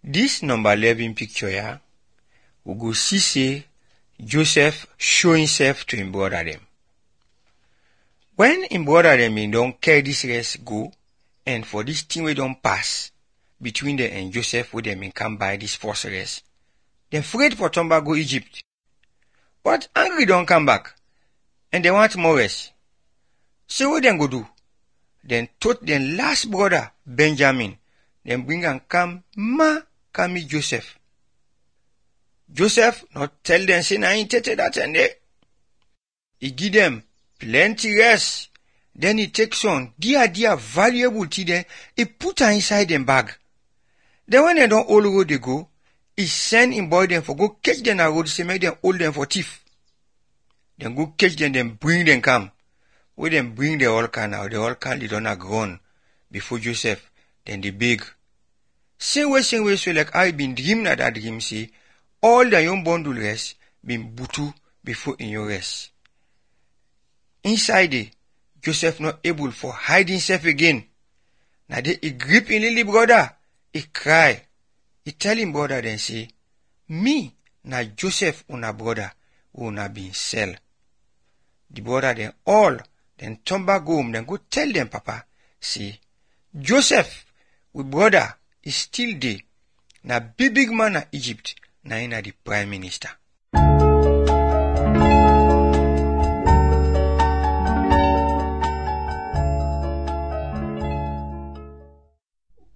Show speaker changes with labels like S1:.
S1: This number 11 picture here, we go see say Joseph show himself to him brother them. When him brother them don't carry this rest go, and for this thing we don't pass between them and Joseph with them come by this first rest, they afraid for turn back go Egypt. But angry don't come back, and they want more rest. So what them go do? Then told their last brother Benjamin, then bring and come meet Joseph. Joseph not tell them say na him take that and there. He give them plenty rest. Then he take some dear valuable tea then he put her inside them bag. Then when they don't all road they go, he send him boy them for go catch them a road, say make them hold them for thief. Then go catch them, then bring them come. When them bring the all can now, the all can they don't grown before Joseph, then they beg. Same way, so like I been dream that dream say, all the young bundle rest been butu before in your rest. Inside there, Joseph not able for hide himself again. Now they he grip in little brother, he cry. He tell him brother then say, me na Joseph una brother who una been sell. The brother then all then turn back home then go tell them papa, say, Joseph, we brother is still there. Na big man na Egypt, na ina the prime minister.